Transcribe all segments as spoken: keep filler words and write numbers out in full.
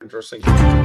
interesting.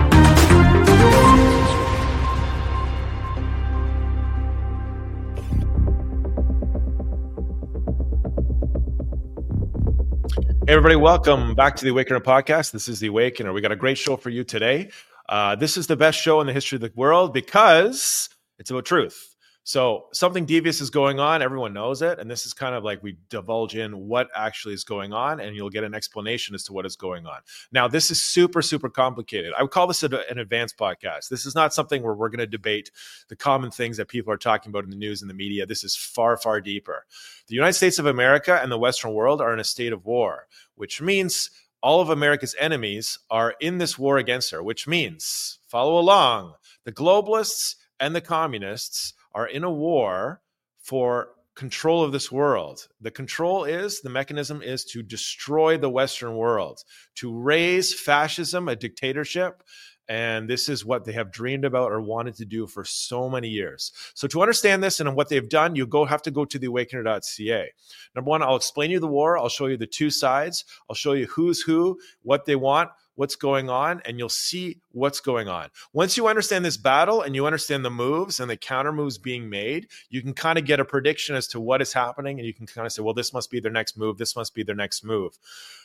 Hey, everybody, welcome back to the Awakener podcast. This is the Awakener. We got a great show for you today. Uh, this is the best show in the history of the world because it's about truth. So something devious is going on. Everyone knows it. And this is kind of like we divulge in what actually is going on, and you'll get an explanation as to what is going on. Now, this is super, super complicated. I would call this a, an advanced podcast. This is not something where we're going to debate the common things that people are talking about in the news and the media. This is far, far deeper. The United States of America and the Western world are in a state of war, which means all of America's enemies are in this war against her, which means, follow along, the globalists and the communists are in a war for control of this world. The control is, the mechanism is to destroy the Western world, to raise fascism, a dictatorship. And this is what they have dreamed about or wanted to do for so many years. So to understand this and what they've done, you go have to go to the awakener dot c a. Number one, I'll explain you the war. I'll show you the two sides. I'll show you who's who, what they want, what's going on, and you'll see what's going on. Once you understand this battle and you understand the moves and the counter moves being made, you can kind of get a prediction as to what is happening, and you can kind of say, well, this must be their next move. This must be their next move.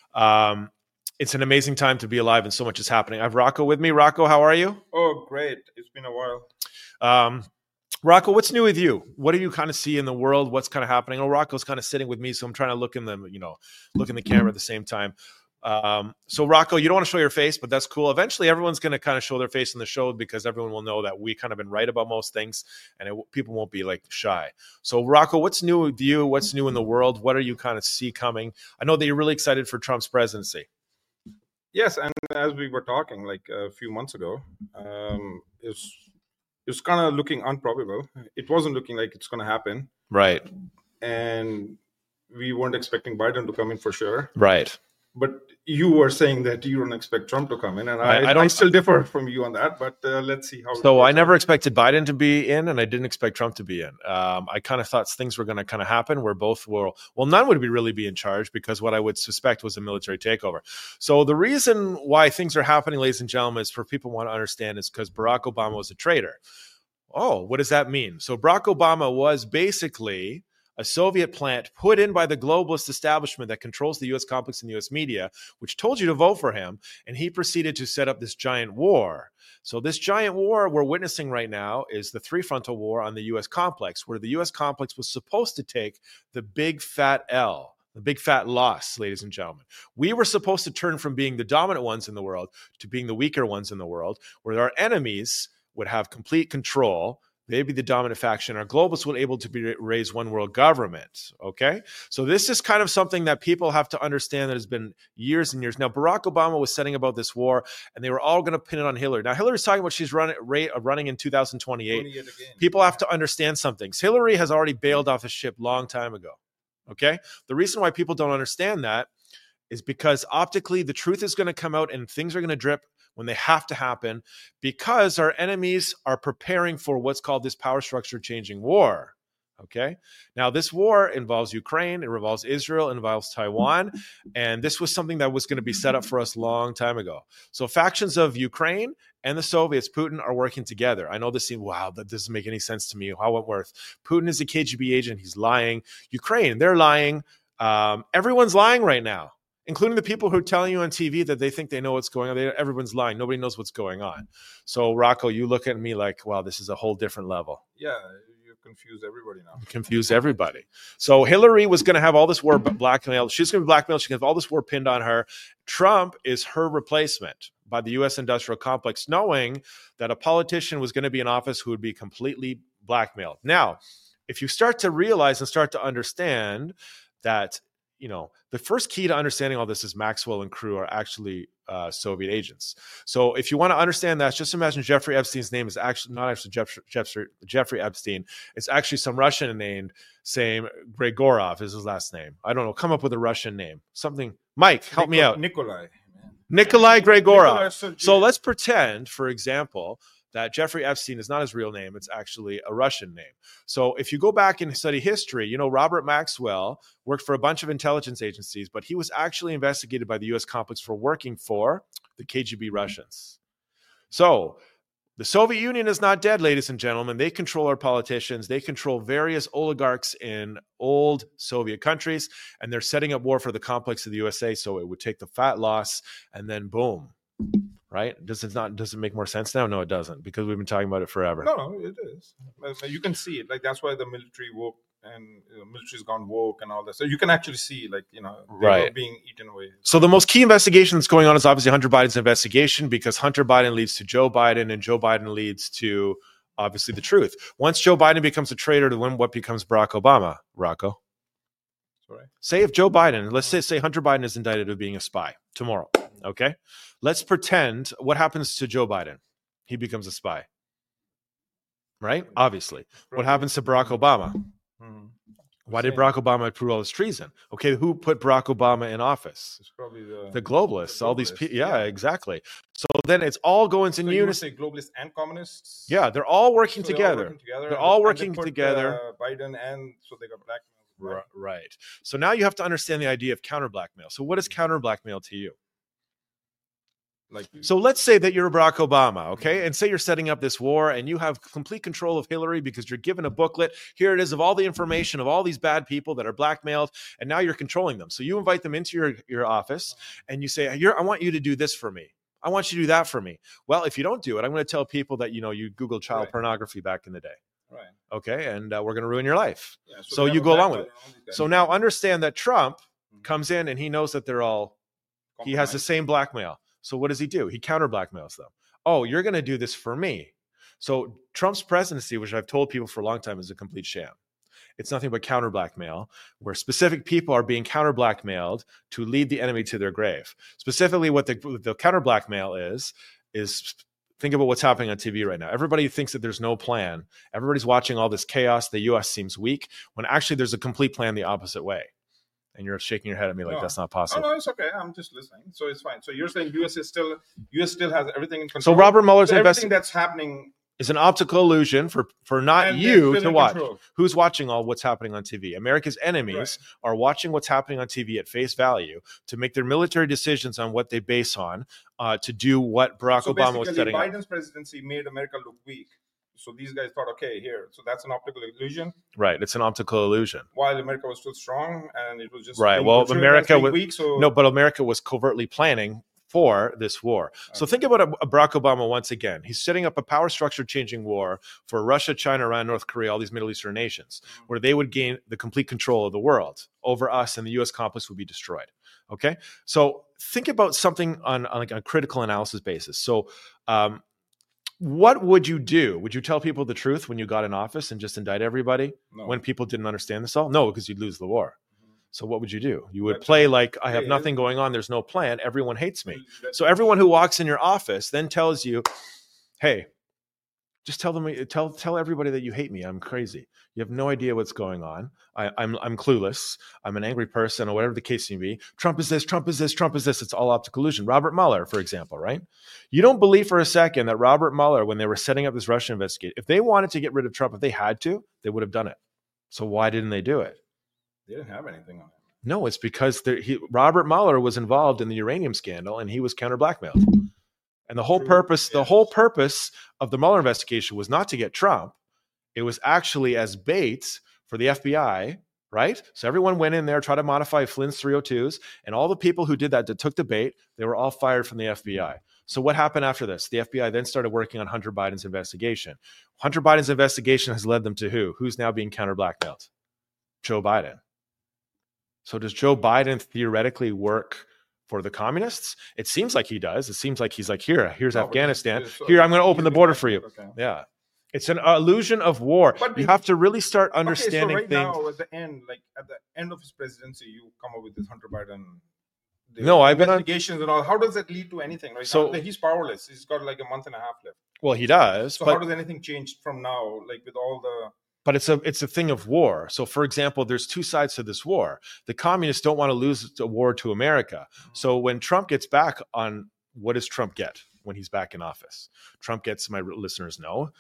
Um, it's an amazing time to be alive, and so much is happening. I have Rocco with me. Rocco, how are you? Oh, great. It's been a while. Um, Rocco, what's new with you? What do you kind of see in the world? What's kind of happening? Oh, Rocco's kind of sitting with me, so I'm trying to look in the, you know, look in the camera at the same time. Um, so Rocco, you don't want to show your face, but that's cool. Eventually everyone's going to kind of show their face in the show because everyone will know that we kind of been right about most things, and it, people won't be like shy. So Rocco, what's new with you? What's new in the world? What are you kind of see coming? I know that you're really excited for Trump's presidency. Yes. And as we were talking like a few months ago, um, it's, it's kind of looking improbable. It wasn't looking like it's going to happen. Right. And we weren't expecting Biden to come in for sure. Right. But you were saying that you don't expect Trump to come in, and I, I, I don't I still differ from you on that. But uh, let's see how. So I never expected Biden to be in, and I didn't expect Trump to be in. Um, I kind of thought things were going to kind of happen where both will. Well, none would be really be in charge because what I would suspect was a military takeover. So the reason why things are happening, ladies and gentlemen, is for people want to understand is because Barack Obama was a traitor. Oh, what does that mean? So Barack Obama was basically a Soviet plant put in by the globalist establishment that controls the U S complex and the U S media, which told you to vote for him. And he proceeded to set up this giant war. So this giant war we're witnessing right now is the three frontal war on the U S complex, where the U S complex was supposed to take the big fat L, the big fat loss, ladies and gentlemen. We were supposed to turn from being the dominant ones in the world to being the weaker ones in the world, where our enemies would have complete control. They'd be the dominant faction. Our globalists will be able to be, raise one world government. Okay. So this is kind of something that people have to understand that has been years and years. Now, Barack Obama was setting about this war, and they were all going to pin it on Hillary. Now, Hillary's talking about she's running, running in two thousand twenty-eight. People have to understand something. Hillary has already bailed off the ship long time ago. Okay. The reason why people don't understand that is because optically the truth is going to come out and things are going to drip when they have to happen, because our enemies are preparing for what's called this power structure changing war. Okay. Now this war involves Ukraine, it involves Israel, it involves Taiwan. And this was something that was going to be set up for us a long time ago. So factions of Ukraine and the Soviets, Putin, are working together. I know this seems, wow, that doesn't make any sense to me. How on earth? Putin is a K G B agent. He's lying. Ukraine, they're lying. Um, everyone's lying right now, including the people who are telling you on T V that they think they know what's going on. They, everyone's lying. Nobody knows what's going on. So, Rocco, you look at me like, wow, this is a whole different level. Yeah, you confuse everybody now. Confuse everybody. So Hillary was going to have all this war blackmailed. She's going to be blackmailed. She's going to have all this war pinned on her. Trump is her replacement by the U S industrial complex, knowing that a politician was going to be in office who would be completely blackmailed. Now, if you start to realize and start to understand that, you know, the first key to understanding all this is Maxwell and crew are actually uh, Soviet agents. So if you want to understand that, just imagine Jeffrey Epstein's name is actually not actually Jeff, Jeffrey, Jeffrey Epstein. It's actually some Russian name, same Gregorov is his last name. I don't know. Come up with a Russian name. Something. Mike, help Nicol- me out. Nikolai. Nikolai Gregorov. Nikolai So let's pretend, for example, that Jeffrey Epstein is not his real name. It's actually a Russian name. So if you go back and study history, you know, Robert Maxwell worked for a bunch of intelligence agencies, but he was actually investigated by the U S complex for working for the K G B Russians. So the Soviet Union is not dead, ladies and gentlemen. They control our politicians. They control various oligarchs in old Soviet countries, and they're setting up war for the complex of the U S A. So it would take the fat loss, and then boom, right? Does it not? Does it make more sense now? No, it doesn't, because we've been talking about it forever. No, no, it is. You can see it. Like that's why the military woke and you know, military's gone woke and all that. So you can actually see, like you know, they right. were being eaten away. So the most key investigation that's going on is obviously Hunter Biden's investigation, because Hunter Biden leads to Joe Biden, and Joe Biden leads to obviously the truth. Once Joe Biden becomes a traitor, to win, what becomes Barack Obama? Rocco. Sorry. Say if Joe Biden, let's say, say Hunter Biden is indicted of being a spy tomorrow. Okay, let's pretend what happens to Joe Biden. He becomes a spy, right? Obviously. What happens to Barack Obama? Mm-hmm. Why did Barack Obama prove all this treason? Okay, who put Barack Obama in office? It's probably the, the globalists. the all these globalists, people. Yeah, yeah. exactly. So then it's all going in so you would unison. say globalists and communists. Yeah, they're all working So they're together. all working together. They're and all they- working and they put, together. Uh, Biden and so they got blackmailed. R- Right. So now you have to understand the idea of counter blackmail. So what is counter blackmail to you? Like So let's say that you're Barack Obama, okay? And say you're setting up this war and you have complete control of Hillary because you're given a booklet. Here it is of all the information of all these bad people that are blackmailed, and now you're controlling them. So you invite them into your, your office and you say, you're, I want you to do this for me. I want you to do that for me. Well, if you don't do it, I'm going to tell people that, you know, you Googled child Right. pornography back in the day. right. Okay? And uh, we're going to ruin your life. Yeah, So they you have go a along with it. blackmail on all these guys. So now understand that Trump Mhm. comes in and he knows that they're all he has the Compromise. same blackmail. So what does he do? He counter blackmails them. Oh, you're going to do this for me. So Trump's presidency, which I've told people for a long time, is a complete sham. It's nothing but counter blackmail, where specific people are being counter blackmailed to lead the enemy to their grave. Specifically, what the, what the counter blackmail is, is think about what's happening on T V right now. Everybody thinks that there's no plan. Everybody's watching all this chaos. The U S seems weak, when actually there's a complete plan the opposite way. And you're shaking your head at me like No. that's not Oh possible. no, it's okay. I'm just listening. So it's fine. So you're saying U S is still U S still has everything in So control. Robert Mueller's So everything investigation that's happening is an optical illusion for, for not and they're you still to in watch. control. Who's watching all what's happening on T V? America's enemies Right. are watching what's happening on T V at face value to make their military decisions on what they base on uh, to do what Barack So Obama was basically, setting up. Biden's presidency made America look weak. So these guys thought, okay, here. So that's an optical illusion. Right. It's an optical illusion. While America was still strong, and it was just Right. being Well, portrayed as America being was- weak. So No, but America was covertly planning for this war. So Okay. think about a, a Barack Obama once again. He's setting up a power structure changing war for Russia, China, Iran, North Korea, all these Middle Eastern nations, where they would gain the complete control of the world over us, and the U S complex would be destroyed. Okay. So think about something on, on like a critical analysis basis. So, um, what would you do? Would you tell people the truth when you got in office and just indict everybody no. when people didn't understand this all? No, because you'd lose the war. So what would you do? You would Right. play like, I have Yeah, nothing going on. There's no plan. Everyone hates me. That- So everyone who walks in your office then tells you, hey, just tell them, tell tell everybody that you hate me. I'm crazy. You have no idea what's going on. I, I'm I'm clueless. I'm an angry person, or whatever the case may be. Trump is this. Trump is this. Trump is this. It's all optical illusion. Robert Mueller, for example, right? You don't believe for a second that Robert Mueller, when they were setting up this Russian investigation, if they wanted to get rid of Trump, if they had to, they would have done it. So why didn't they do it? They didn't have anything on it. No, it's because there, he, Robert Mueller was involved in the uranium scandal, and he was counter blackmailed. And the whole True, purpose, the yes. whole purpose of the Mueller investigation was not to get Trump. It was actually as bait for the F B I, right? So everyone went in there, tried to modify Flynn's three oh twos, and all the people who did that, that took the bait, they were all fired from the F B I. So what happened after this? The F B I then started working on Hunter Biden's investigation. Hunter Biden's investigation has led them to who? Who's now being counter blackmailed? Joe Biden. So does Joe Biden theoretically work for the communists? It seems like he does. It seems like he's like, here, here's No, but Afghanistan. it's- so Here, I'm going to he's open the being border for you. blackmailed, okay. Yeah. It's an illusion of war. But You the- have to really start understanding okay, so right things. now, at the end, like at the end of his presidency, you come up with this Hunter Biden. the No, I've been on- investigations and all. How does that lead to anything? Right So- now, like, he's powerless. He's got like a month and a half left. Well, he does, So but how does anything change from now? Like with all the but it's a it's a thing of war. So, for example, there's two sides to this war. The communists don't want to lose the war to America. So when Trump gets back on, what does Trump get when he's back in office? Trump gets, my listeners know,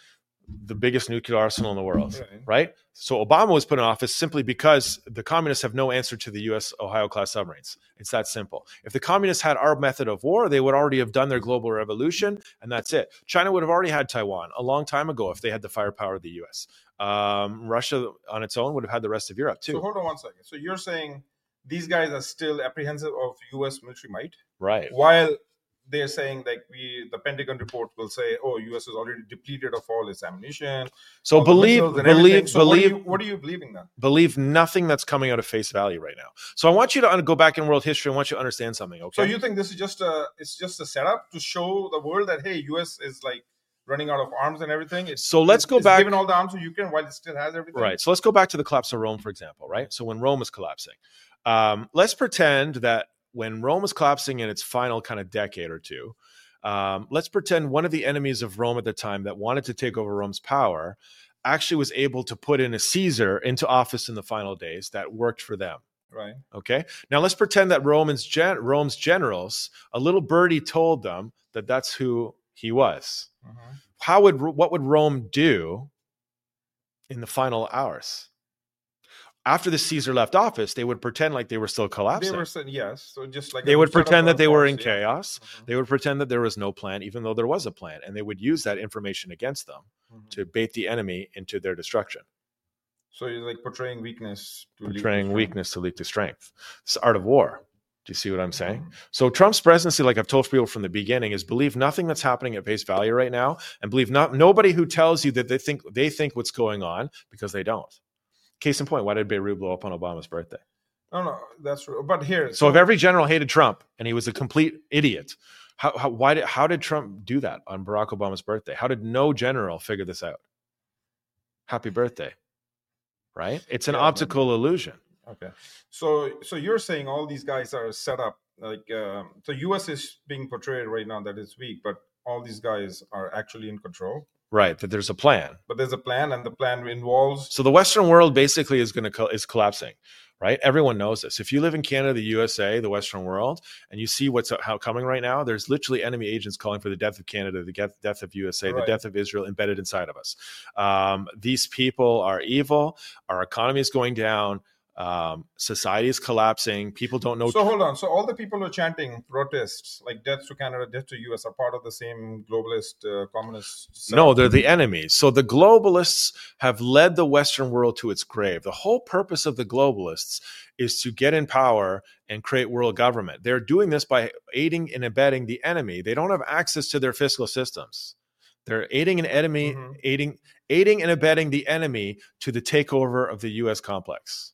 the biggest nuclear arsenal in the world, Right. right? So Obama was put in office simply because the communists have no answer to the U S Ohio-class submarines. It's that simple. If the communists had our method of war, they would already have done their global revolution, and that's it. China would have already had Taiwan a long time ago if they had the firepower of the U S. Um, Russia on its own would have had the rest of Europe too. So hold on one second. So you're saying these guys are still apprehensive of U S military might, right? While they're saying like we, the Pentagon report will say, oh, U S is already depleted of all its ammunition. So believe, believe, so believe. What are, you, what are you believing then? Believe nothing that's coming out of face value right now. So I want you to go back in world history. I want you to understand something. Okay. So you think this is just a, it's just a setup to show the world that hey, U S is like running out of arms and everything. It's, so let's go it's back. Given all the arms to Ukraine while it still has everything. Right. So let's go back to the collapse of Rome, for example. Right. So when Rome was collapsing, um, let's pretend that when Rome was collapsing in its final kind of decade or two. Um, let's pretend one of the enemies of Rome at the time that wanted to take over Rome's power actually was able to put in a Caesar into office in the final days that worked for them. Right. Okay. Now let's pretend that Roman's gen- Rome's generals, a little birdie told them that that's who he was. Mm-hmm. How would what would Rome do in the final hours? After the Caesar left office, they would pretend like they were still collapsing. They were saying yes, so just like they would pretend that they were in yeah. chaos. Mm-hmm. They would pretend that there was no plan, even though there was a plan, and they would use that information against them mm-hmm. to bait the enemy into their destruction. So you're like portraying weakness, to portraying lead to weakness to lead to strength. It's the art of war. Do you see what I'm saying? Mm-hmm. So Trump's presidency, like I've told people from the beginning, is believe nothing that's happening at face value right now, and believe not nobody who tells you that they think they think what's going on because they don't. Case in point, why did Beirut blow up on Obama's birthday? No, no, that's true. But here, so, so if every general hated Trump and he was a complete idiot, how, how why did how did Trump do that on Barack Obama's birthday? How did no general figure this out? Happy birthday, right? It's an yeah, optical maybe. illusion. Okay, so so you're saying all these guys are set up like um, the U S is being portrayed right now that it's weak, but all these guys are actually in control. Right, that there's a plan. But there's a plan, and the plan involves. So the Western world basically is going to co- is collapsing, right? Everyone knows this. If you live in Canada, the U S A, the Western world, and you see what's how coming right now, there's literally enemy agents calling for the death of Canada, the death, death of U S A, right. the death of Israel embedded inside of us. Um, these people are evil. Our economy is going down. Um, society is collapsing. People don't know. So hold on. So all the people who are chanting protests like death to Canada, death to U S are part of the same globalist uh, communist cell? No, they're the enemies. So the globalists have led the Western world to its grave. The whole purpose of the globalists is to get in power and create world government. They're doing this by aiding and abetting the enemy. They don't have access to their fiscal systems. They're aiding and enemy, mm-hmm. aiding, aiding and abetting the enemy to the takeover of the U S complex.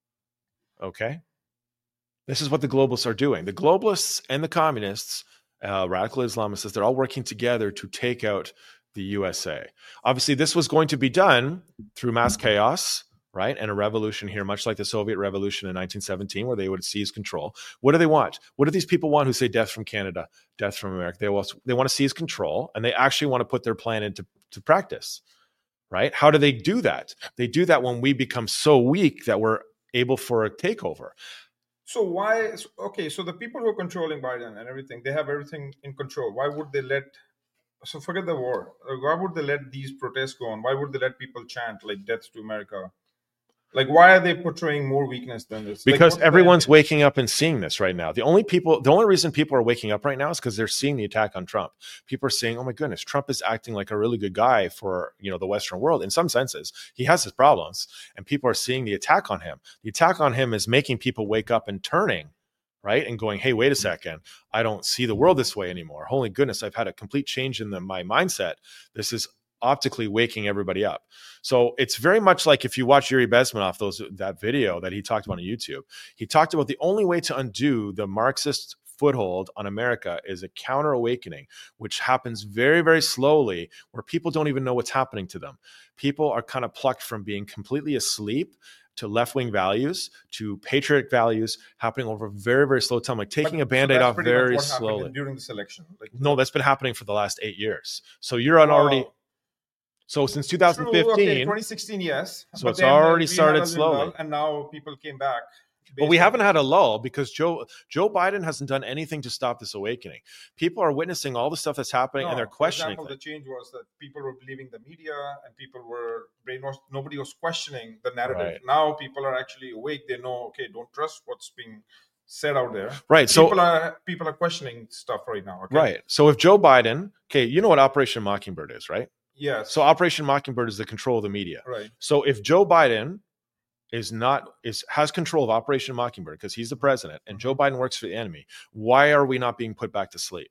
Okay, this is what the globalists are doing. The globalists and the communists, uh, radical Islamists, they're all working together to take out the U S A. Obviously, this was going to be done through mass chaos, right? And a revolution here, much like the Soviet Revolution in nineteen seventeen, where they would seize control. What do they want? What do these people want who say death from Canada, death from America? They want, they want to seize control, and they actually want to put their plan into to practice, right? How do they do that? They do that when we become so weak that we're able for a takeover. So why, okay, so the people who are controlling Biden and everything, they have everything in control. Why would they let, so forget the war. Why would they let these protests go on? Why would they let people chant like death to America? Like, why are they portraying more weakness than this? Because like, everyone's waking up and seeing this right now. The only people, the only reason people are waking up right now is because they're seeing the attack on Trump. People are saying, "Oh my goodness, Trump is acting like a really good guy for you know the Western world." In some senses, he has his problems, and people are seeing the attack on him. The attack on him is making people wake up and turning, right, and going, "Hey, wait a second, I don't see the world this way anymore. Holy goodness, I've had a complete change in the, my mindset. This is." Optically waking everybody up. So it's very much like if you watch Yuri Bezmenov, those that video that he talked about on YouTube, he talked about the only way to undo the Marxist foothold on America is a counter awakening, which happens very, very slowly, where people don't even know what's happening to them. People are kind of plucked from being completely asleep to left-wing values, to patriotic values, happening over a very, very slow time, like taking but, a Band-Aid so off very slowly. During this election? Like, no, that's been happening for the last eight years. So you're on wow. already... So since two thousand fifteen, True, okay, twenty sixteen, yes. So but it's already started lull, slowly, and now people came back. But we haven't had a lull because Joe Joe Biden hasn't done anything to stop this awakening. People are witnessing all the stuff that's happening no, and they're questioning. For example, the change was that people were believing the media and people were brainwashed. Nobody was questioning the narrative. Right. Now people are actually awake. They know, okay, don't trust what's being said out there. Right. People so are people are questioning stuff right now. Okay? Right. So if Joe Biden, okay, you know what Operation Mockingbird is, right? Yes. So Operation Mockingbird is the control of the media. Right. So if Joe Biden is not is has control of Operation Mockingbird because he's the president and Joe Biden works for the enemy, why are we not being put back to sleep?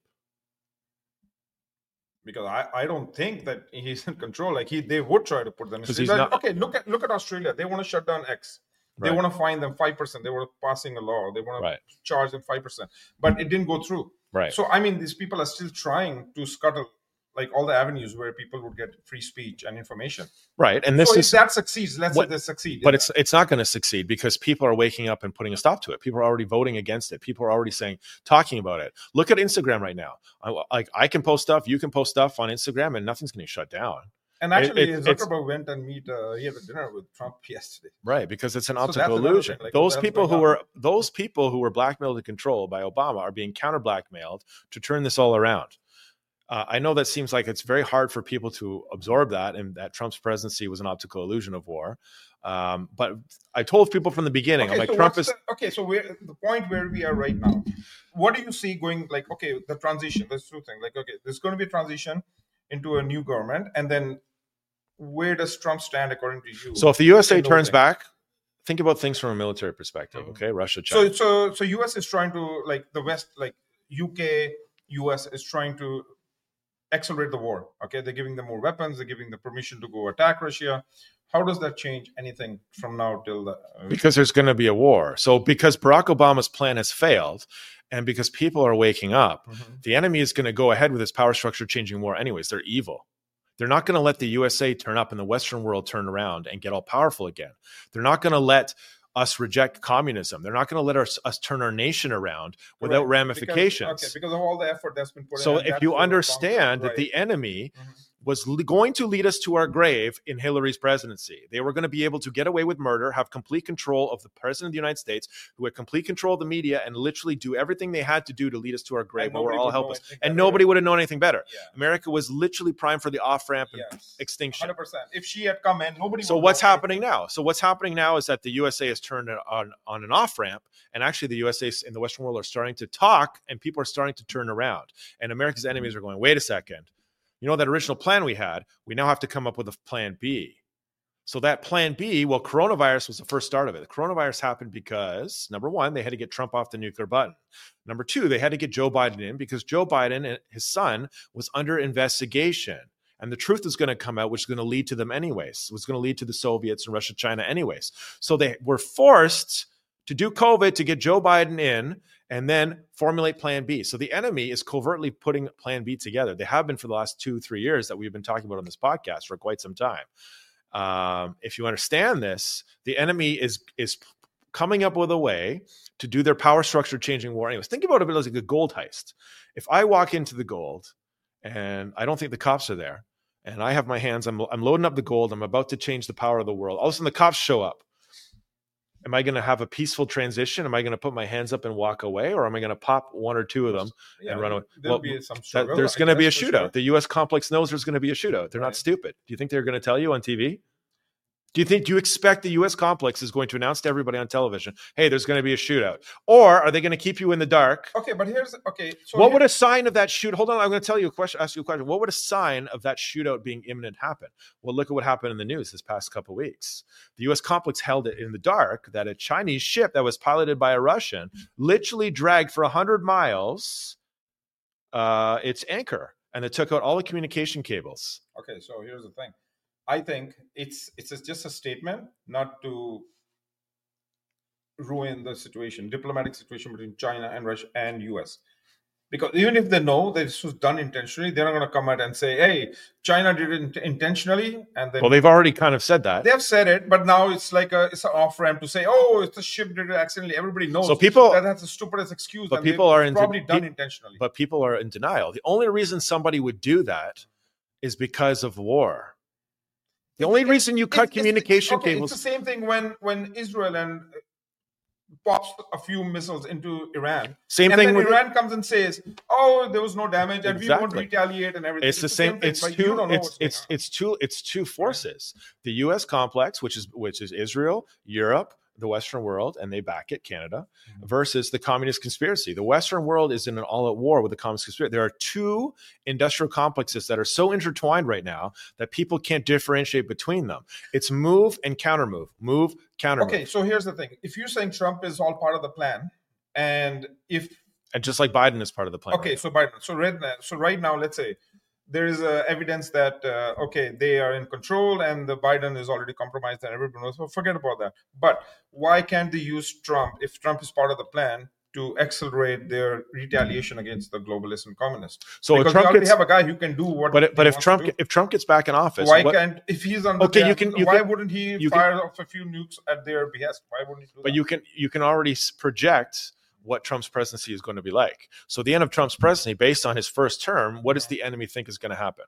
Because I, I don't think that he's in control. Like he they would try to put them in sleep. Not, okay, look at look at Australia. They want to shut down X. They right. want to fine them five percent. They were passing a law. They want to right. charge them five percent. But it didn't go through. Right. So I mean these people are still trying to scuttle like all the avenues where people would get free speech and information. Right. And this so is if that succeeds, let's what, say they succeed. But it's that. it's not going to succeed because people are waking up and putting a stop to it. People are already voting against it. People are already saying, talking about it. Look at Instagram right now. I, like I can post stuff, you can post stuff on Instagram and nothing's getting shut down. And actually, it, it, Zuckerberg went and meet. Uh, he had a dinner with Trump yesterday. Right, because it's an optical so illusion. Like, those people who on. were those people who were blackmailed and controlled by Obama are being counter blackmailed to turn this all around. Uh, I know that seems like it's very hard for people to absorb that, and that Trump's presidency was an optical illusion of war. Um, but I told people from the beginning, okay, I'm like, so Trump is the, okay. So we're the point where we are right now. What do you see going? Like, okay, the transition. There's two things. Like, okay, there's going to be a transition into a new government, and then where does Trump stand according to you? So if the U S A turns back, think about things from a military perspective. Mm-hmm. Okay, Russia, China. So so so U S is trying to like the West, like U K, U S is trying to accelerate the war. Okay, they're giving them more weapons. They're giving the permission to go attack Russia. How does that change anything from now till the? Uh, because there's going to be a war. So because Barack Obama's plan has failed, and because people are waking up, mm-hmm. the enemy is going to go ahead with this power structure changing war. Anyways, they're evil. They're not going to let the U S A turn up and the Western world turn around and get all powerful again. They're not going to let us reject communism. They're not going to let us, us turn our nation around without right. ramifications. Because, okay, because of all the effort that's been put so in. So if you understand that right. the enemy mm-hmm. was le- going to lead us to our grave in Hillary's presidency, they were going to be able to get away with murder, have complete control of the president of the United States, who had complete control of the media, and literally do everything they had to do to lead us to our grave where we're all helpless. And nobody would have known anything better. Yeah. America was literally primed for the off-ramp and yes. extinction. one hundred percent. If she had come in, nobody So would what's happening anything. now? So what's happening now is that the U S A has turned on, on an off-ramp, and actually the U S A in the Western world are starting to talk, and people are starting to turn around. And America's enemies are going, wait a second. You know, that original plan we had, we now have to come up with a plan B. So that plan B, well, coronavirus was the first start of it. The coronavirus happened because, number one, they had to get Trump off the nuclear button. Number two, they had to get Joe Biden in because Joe Biden and his son was under investigation. And the truth is going to come out, which is going to lead to them anyways. It was going to lead to the Soviets and Russia, China anyways. So they were forced to do COVID to get Joe Biden in and then formulate plan B. So the enemy is covertly putting plan B together. They have been for the last two, three years that we've been talking about on this podcast for quite some time. Um, if you understand this, the enemy is, is coming up with a way to do their power structure changing war. Anyways, think about it as like a gold heist. If I walk into the gold and I don't think the cops are there and I have my hands, I'm, I'm loading up the gold, I'm about to change the power of the world. All of a sudden the cops show up. Am I going to have a peaceful transition? Am I going to put my hands up and walk away, or am I going to pop one or two of them yeah, and run away? Well, be some struggle, that, there's going to be a shootout. Sure. The U S complex knows there's going to be a shootout. They're right. not stupid. Do you think they're going to tell you on T V? Do you think? Do you expect the U S complex is going to announce to everybody on television, "Hey, there's going to be a shootout," or are they going to keep you in the dark? Okay, but here's okay. So what here, would a sign of that shoot? Hold on, I'm going to tell you a question. Ask you a question. What would a sign of that shootout being imminent happen? Well, look at what happened in the news this past couple of weeks. The U S complex held it in the dark that a Chinese ship that was piloted by a Russian literally dragged for a hundred miles uh, its anchor, and it took out all the communication cables. Okay, so here's the thing. I think it's it's just a statement not to ruin the situation, diplomatic situation between China and Russia and U S. Because even if they know that this was done intentionally, they're not going to come out and say, "Hey, China did it intentionally." And then well, they've already kind of said that. They have said it, but now it's like a it's an off ramp to say, "Oh, it's the ship did it accidentally." Everybody knows. So people that that's the stupidest excuse. But people are in probably de- done intentionally. But people are in denial. The only reason somebody would do that is because of war. The only reason you cut it's, communication it's, okay, cables. It's the same thing when, when Israel and pops a few missiles into Iran. Same and thing then with Iran comes and says, "Oh, there was no damage, and we won't Exactly. retaliate and everything." It's the same. thing, It's but you two. don't know It's what's going it's on. it's two. It's two forces. The U S complex, which is which is Israel, Europe, the Western world, and they back it, Canada, Mhm. versus the communist conspiracy. The Western world is in an all-out war with the communist conspiracy. There are two industrial complexes that are so intertwined right now that people can't differentiate between them. It's move and counter move. Move, counter move. Okay, so here's the thing: if you're saying Trump is all part of the plan, and if And just like Biden is part of the plan. okay, right so Biden, so right now, so right now, let's say there is uh, evidence that uh, okay, they are in control, and the Biden is already compromised, and everyone knows. So forget about that. But why can't they use Trump if Trump is part of the plan to accelerate their retaliation against the globalists and communists? So if Because Trump they already gets, have a guy who can do what. but it- but he if wants Trump to do. if Trump gets back in office, why what- can't if he's under Okay, their- you can- you why can- wouldn't he you can- fire off a few nukes at their behest? Why wouldn't he do but that? you can you can already s- project what Trump's presidency is going to be like. So the end of Trump's presidency, based on his first term, what does the enemy think is going to happen?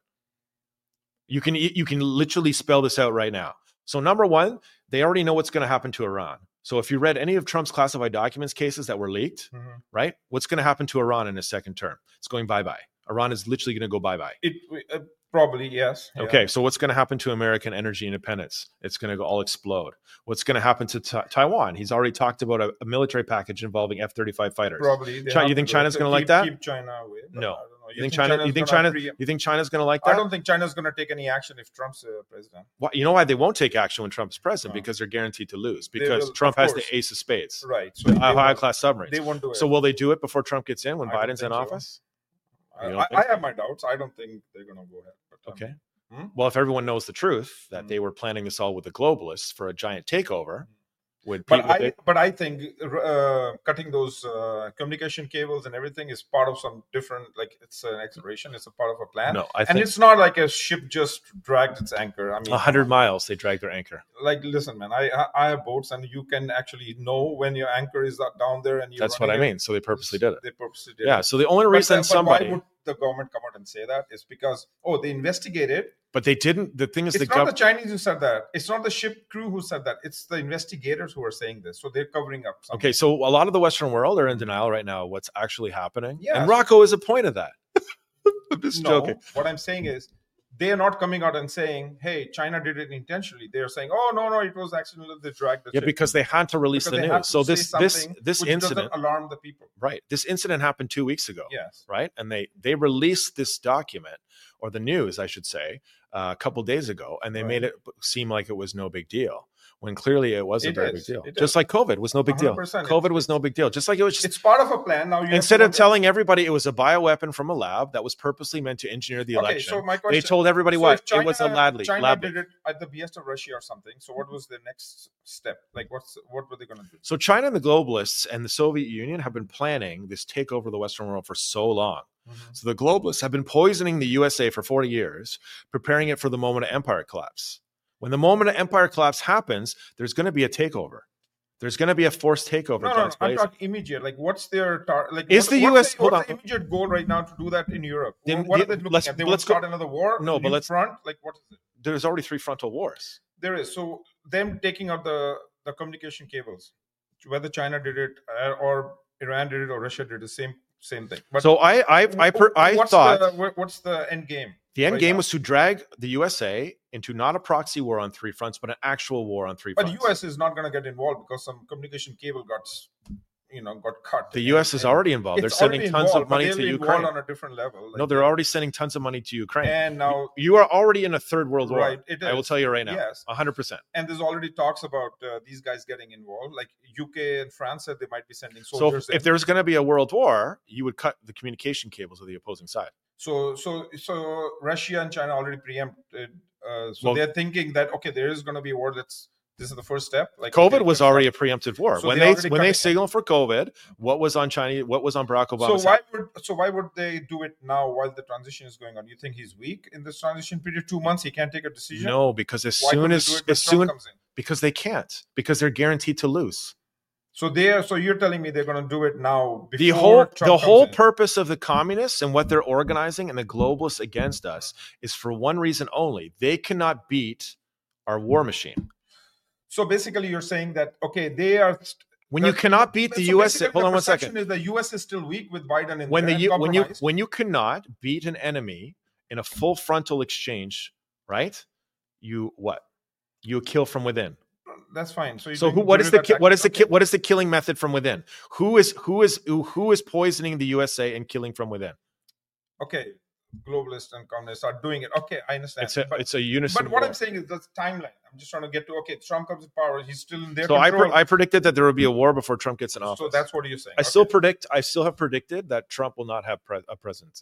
You can you can literally spell this out right now. So number one, they already know what's going to happen to Iran. So if you read any of Trump's classified documents cases that were leaked, Mhm. right? What's going to happen to Iran in his second term? It's going bye-bye. Iran is literally going to go bye-bye. It uh, probably yes. Yeah. Okay, so what's going to happen to American energy independence? It's going to all explode. What's going to happen to Ta- Taiwan? He's already talked about a, a military package involving F thirty-five fighters. Probably. they Chi- have you think to do it China's to gonna like keep- that? Keep China away. but No. I don't know. You think China? You think China's China? gonna pre- You think China's going to like I that? don't think China's going to take any action if Trump's uh, president. Why- you know why they won't take action when Trump's president? No. Because they're guaranteed to lose. They Because will, Trump of has the course. ace of spades, Right. So the they high won't- class submarines. They won't do it. So will they do it before Trump gets in when I don't Biden's in think so. office? You I, don't I, think I have my doubts. I don't think they're going to go ahead. But, um, Okay. Hmm? Well, if everyone knows the truth that Hmm. they were planning this all with the globalists for a giant takeover, would But people? I, but I think uh, cutting those uh, communication cables and everything is part of some different, like it's an exploration. It's a part of a plan. no, I and think it's not like a ship just dragged its anchor. I mean, a hundred miles they drag their anchor. like listen, man, I I- I have boats, and you can actually know when your anchor is down there, and you're That's what I running it. mean. So they purposely did it. They purposely did Yeah. it. So the only But, reason but somebody, why would the government come out and say that? Is because oh, they investigated. but they didn't. The thing is, It's the not the government. Chinese who said that. It's not the ship crew who said that. It's the investigators who are saying this. So they're covering up. Something. Okay, so a lot of the Western world are in denial right now of what's actually happening. Yes. And Rocco is a point of that. I'm just No, joking. what I'm saying is they are not coming out and saying, "Hey, China did it intentionally." They are saying, "Oh no, no, it was accidental. They dragged the Yeah, ship." because they had to release Because the they have news. to So say this this something this which incident, doesn't alarm the people. right? This incident happened two weeks ago. Yes. Right, and they they released this document or the news, I should say, uh, a couple days ago, and they Right. made it seem like it was no big deal when clearly it was a It very is. big deal. It Just is. like COVID was no big deal. one hundred percent. COVID It's- was no big deal. Just like it was just It's part of a plan. Now you have instead to of look at- telling everybody it was a bioweapon from a lab that was purposely meant to engineer the Okay, election, so my they question. told everybody so what if it was a lab leak. China lab did leak. it at the behest of Russia or something. So what was the next step? Like, what's what were they going to do? So China and the globalists and the Soviet Union have been planning this takeover of the Western world for so long. Mm-hmm. So the globalists have been poisoning the U S A for forty years, preparing it for the moment of empire collapse. When the moment of empire collapse happens, there's going to be a takeover. There's going to be a forced takeover. No, that no, no, takes I'm place. talking immediate. Like, what's their tar- like? Is what- the what's U S The, what's hold the on. immediate goal right now to do that in Europe? The- what the- are they looking let's- at? They let's want to go- start another war. No, a but new let's- front. Like, what is it? There's already three frontal wars. There is. So them taking out the the communication cables, whether China did it uh, or Iran did it or Russia did the same same thing. But So I I I, per, I what's thought the, what- what's the end game? the end right game now? was to drag the U S A into not a proxy war on three fronts, but an actual war on three But fronts. the U S is not going to get involved because some communication cable got, you know, got cut. The U S is And already involved. They're it's sending already tons involved, of but money they'll to be Ukraine. involved on a different level. No, they're already sending tons of money to Ukraine. And now, You are already in a third world war. right, it is. I will tell you right now. Yes, one hundred percent. and there's already talks about uh, these guys getting involved. Like U K and France said they might be sending So soldiers. if, if in. there's going to be a world war, you would cut the communication cables of the opposing side. So, so, so Russia and China already preempted. Uh, so Well- they're thinking that okay, there is going to be a war. That's this is the first step. Like COVID okay, was let's already a start- preemptive war. So when they they already when cut they it. signaled for COVID, what was on China? What was on Barack Obama's So why side? would so why would they do it now while the transition is going on? You think he's weak in this transition period? Two months, he can't take a decision. No, because as Why soon couldn't they as do it when as Trump soon comes in? because they can't because they're guaranteed to lose. So they are. So you're telling me they're going to do it now? The before whole Trump the comes whole in? purpose of the communists and what they're organizing and the globalists against us is for one reason only. They cannot beat our war machine. So basically, you're saying that okay, they are. When The- you cannot beat the so U S, basically hold the on one perception second. is the U S is still weak with Biden in When there the and U- when you compromised. when you cannot beat an enemy in a full frontal exchange, right? You what? You kill from within. That's fine. So, you're So who? doing What is the guerrilla ki- what is the tactics. ki- what is the killing method from within? Who is who is who, who is poisoning the U S A and killing from within? Okay, globalists and communists are doing it. Okay, I understand. It's a but, it's a unison. but what war. I'm saying is the timeline. I'm just trying to get to. Okay, Trump comes to power. He's still in their So I control. pre- I predicted that there would be a war before Trump gets in office. so that's what you're saying. I Okay. still predict. I still have predicted that Trump will not have pre- a presidency.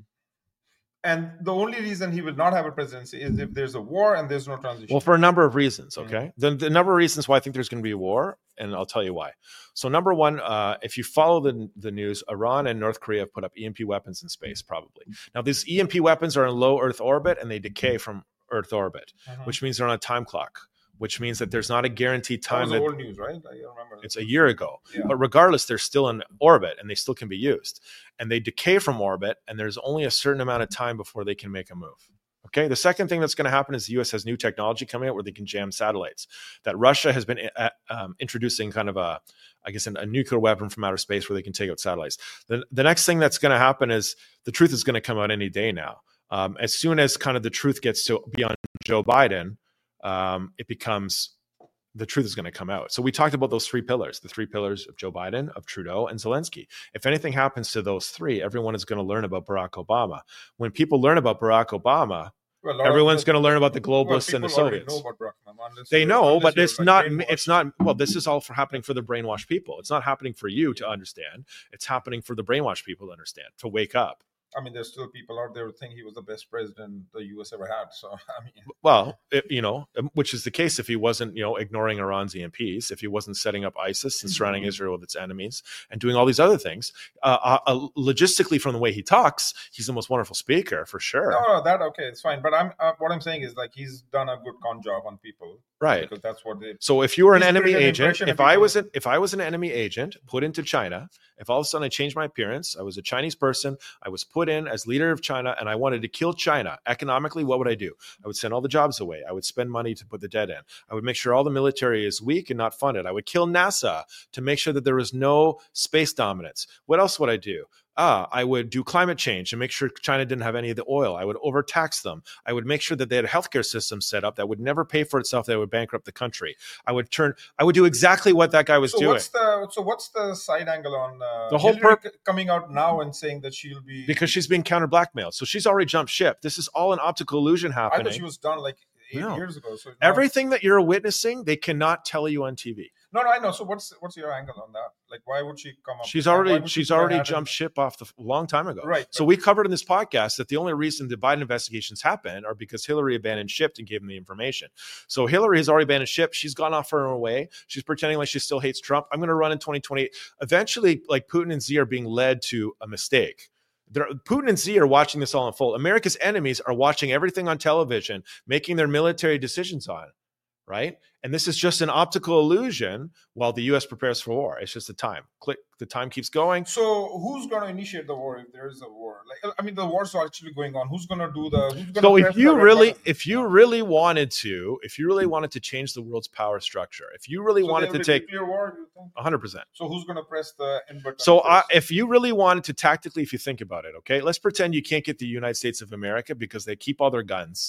And the only reason he will not have a presidency is if there's a war and there's no transition. Well, for a number of reasons. Okay, Mhm. the, the number of reasons why I think there's going to be a war, and I'll tell you why. So, number one, uh, if you follow the the news, Iran and North Korea have put up E M P weapons in space. Probably now, these E M P weapons are in low Earth orbit and they decay from Earth orbit, Mhm. which means they're on a time clock. Which means that there's not a guaranteed that time. was That, old news, right? I remember. it's a year ago. Yeah. But regardless, they're still in orbit and they still can be used. And they decay from orbit, and there's only a certain amount of time before they can make a move. Okay. The second thing that's going to happen is the U S has new technology coming out where they can jam satellites. That Russia has been uh, um, introducing kind of a, I guess, an, a nuclear weapon from outer space where they can take out satellites. The, the next thing that's going to happen is the truth is going to come out any day now. Um, as soon as kind of the truth gets to be on Joe Biden, um, it becomes the truth is going to come out. So we talked about those three pillars, the three pillars of Joe Biden, of Trudeau, and Zelensky. If anything happens to those three, everyone is going to learn about Barack Obama. When people learn about Barack Obama, Well, a lot everyone's of the- going to learn about the well, globalists and the people already Soviets. know about Barack Obama, unless They you're- know, unless but you're, it's like, not, brainwashed. it's not, well, this is all for happening for the brainwashed people. It's not happening for you to understand. It's happening for the brainwashed people to understand, to wake up. I mean, there's still people out there who think he was the best president the U S ever had. So, I mean, Well, it, you know, which is the case if he wasn't, you know, ignoring Iran's E M Ps, if he wasn't setting up ISIS and surrounding Israel with its enemies and doing all these other things. Uh, uh, logistically, from the way he talks, he's the most wonderful speaker for sure. no, no, that okay, it's fine. But I'm uh, what I'm saying is like he's done a good con job on people, Right. Because that's what they. So if you were an He's enemy created an agent, impression if of I people- was an, if I was an enemy agent put into China, if all of a sudden I changed my appearance, I was a Chinese person, I was put in as leader of China, and I wanted to kill China economically, what would I do? I would send all the jobs away. I would spend money to put the debt in. I would make sure all the military is weak and not funded. I would kill NASA to make sure that there was no space dominance. What else would I do? Ah, I would do climate change and make sure China didn't have any of the oil. I would overtax them. I would make sure that they had a healthcare system set up that would never pay for itself, that would bankrupt the country. I would turn, I would do exactly what that guy was So doing. what's the so what's the side angle on uh, The whole Hillary perp- c- coming out now and saying that she'll be Because she's being counter blackmailed. So she's already jumped ship. This is all an optical illusion I happening. thought she was done like eight No. years ago. So now- Everything that you're witnessing, they cannot tell you on T V. No, no, I know. So what's what's your angle on that? Like, why would she come up? She's why already would she she's put her already hat in- jumped ship off the long time ago. Right. So we covered in this podcast that the only reason the Biden investigations happened are because Hillary abandoned ship and gave them the information. So Hillary has already abandoned ship. She's gone off her own way. She's pretending like she still hates Trump. I'm going to run in twenty twenty-eight. Eventually, like Putin and Xi are being led to a mistake. They're, Putin and Xi are watching this all unfold. America's enemies are watching everything on television, making their military decisions on it, right? And this is just an optical illusion while the U S prepares for war. It's just the time. Click, the time keeps going. So who's going to initiate the war if there is a war? Like, I mean, the war's actually going on. Who's going to do the? Who's gonna So press if you the red really, button? if you really wanted to, if you really wanted to change the world's power structure, if you really So wanted to there'll be take nuclear war, you think? one hundred percent. So who's going to press the end button? So I, first? if you really wanted to tactically, if you think about it, okay, let's pretend you can't get the United States of America because they keep all their guns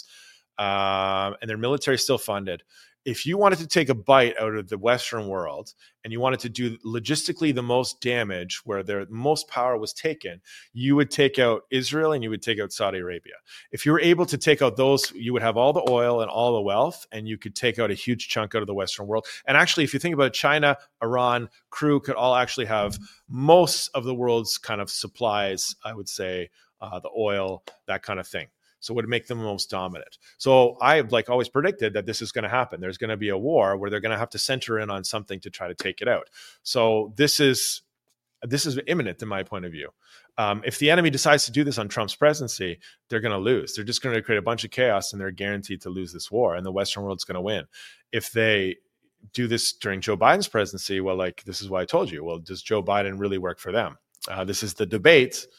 um, and their military is still funded. If you wanted to take a bite out of the Western world and you wanted to do logistically the most damage where their most power was taken, you would take out Israel and you would take out Saudi Arabia. If you were able to take out those, you would have all the oil and all the wealth, and you could take out a huge chunk out of the Western world. And actually, if you think about it, China, Iran, crew could all actually have most of the world's kind of supplies, I would say, uh, the oil, that kind of thing. So it would make them the most dominant. So I've like always predicted that this is going to happen. There's going to be a war where they're going to have to center in on something to try to take it out. So this is this is imminent in my point of view. Um, if the enemy decides to do this on Trump's presidency, they're going to lose. They're just going to create a bunch of chaos, and they're guaranteed to lose this war, and the Western world's going to win. If they do this during Joe Biden's presidency, well, like this is why I told you. Well, does Joe Biden really work for them? Uh, this is the debate.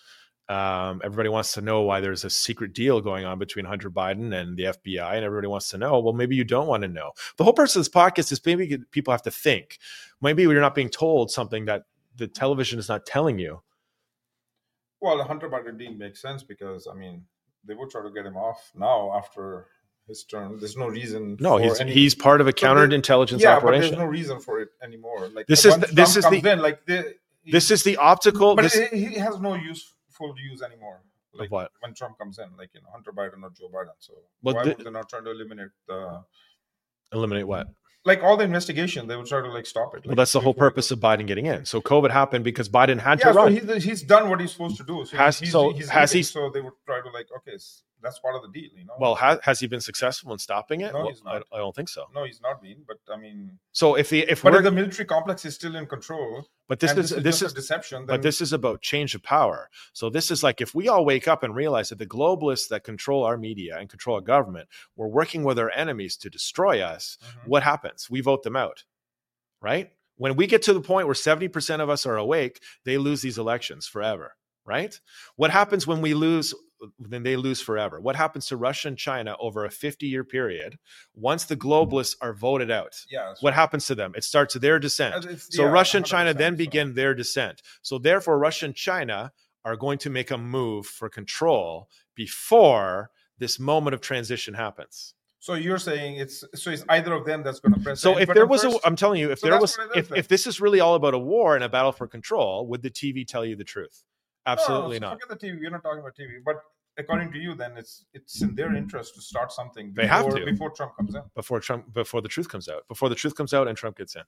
Um, everybody wants to know why there's a secret deal going on between Hunter Biden and the F B I, and everybody wants to know. Well, maybe you don't want to know. The whole purpose of this podcast is maybe people have to think. Maybe you're not being told something that the television is not telling you. Well, the Hunter Biden deal makes sense because, I mean, they would try to get him off now after his term. There's no reason. No, for he's any, he's part of a counterintelligence yeah, operation. But there's no reason for it anymore. Like this is once the, this Trump is the in, like the, he, this is the optical. But this, it, he has no useful use anymore. Like what? When Trump comes in, like, you know, Hunter Biden or Joe Biden. So well, why the, would they not try to eliminate the eliminate what? Like all the investigation, they would try to like stop it. Like, well, that's the whole purpose of Biden getting in. So COVID happened because Biden had yeah, to run. So he's, he's done what he's supposed to do. So has he's, so he's has leaving, he? So they would try to like, okay, that's part of the deal, you know. Well, has, has he been successful in stopping it? No, well, he's not. I, I don't think so. No, he's not been. But I mean, so if the if but we're, if the military complex is still in control, but this is this is, this is deception. Then, but this is about change of power. So this is like if we all wake up and realize that the globalists that control our media and control our government were working with our enemies to destroy us. Mm-hmm. What happens? We vote them out, right? When we get to the point where seventy percent of us are awake, they lose these elections forever, right? What happens when we lose? Then they lose forever. What happens to Russia and China over a fifty-year period once the globalists are voted out? Yeah, what happens to them? It starts their descent. So yeah, Russia and China then begin their descent. So therefore, Russia and China are going to make a move for control before this moment of transition happens. So you're saying it's so it's either of them that's going to press. So end, if there was, first, a, I'm telling you, if so there was, if, if this is really all about a war and a battle for control, would the T V tell you the truth? Absolutely no, no, so not. Forget the T V. We're not talking about T V. But according to you, then it's it's in their interest to start something. Before, they have to before Trump comes in. Before Trump, before the truth comes out. Before the truth comes out and Trump gets in.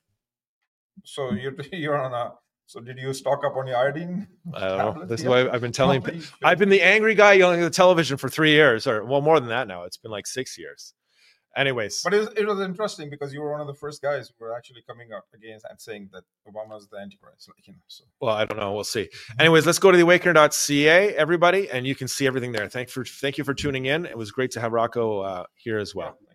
So you're you're on a. So did you stock up on your iodine? I don't know. This is why I've been telling. I've been the angry guy yelling at the television for three years, or well, more than that now. It's been like six years. Anyways, but it was, it was interesting because you were one of the first guys who were actually coming up against and saying that Obama's the Antichrist. Like, you know, so. Well, I don't know. We'll see. Anyways, let's go to the awakener dot c a, everybody, and you can see everything there. Thank for thank you for tuning in. It was great to have Rocco uh, here as well.